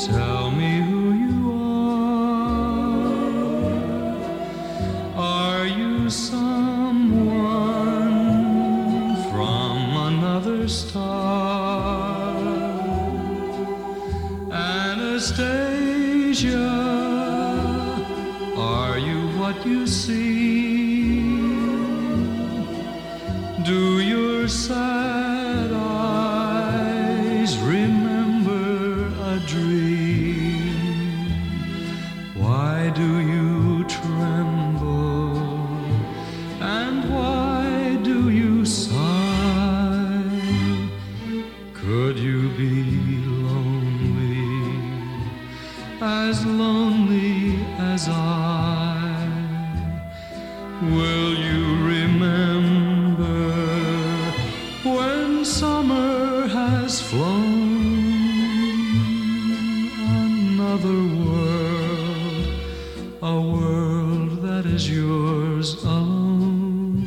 Tell me who you are. Are you someone from another star? Anastasia, are you what you seem? Do your sad eyes remember a dream? Why do you tremble? And why do you sigh? Could you be lonely as I? Will you remember when summer has flown? Another world, a world that is yours alone.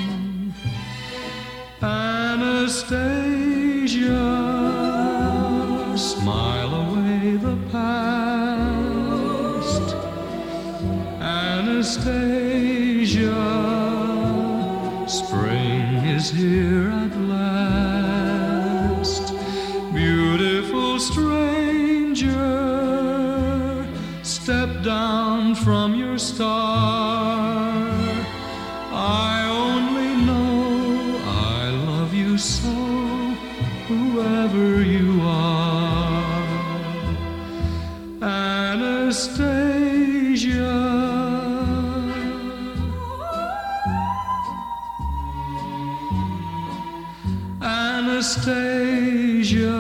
Anastasia, smile away the past. Anastasia, spring is here at last. Beautiful stranger, step down from your star. I only know I love you so, whoever you are. Anastasia, Anastasia,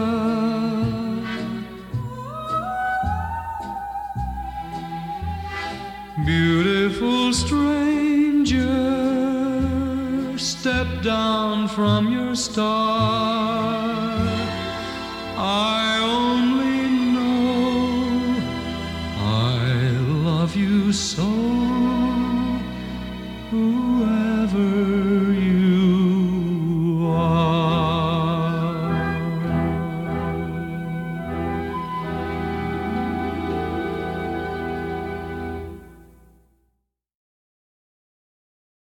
beautiful stranger, step down from your star. I only know I love you so.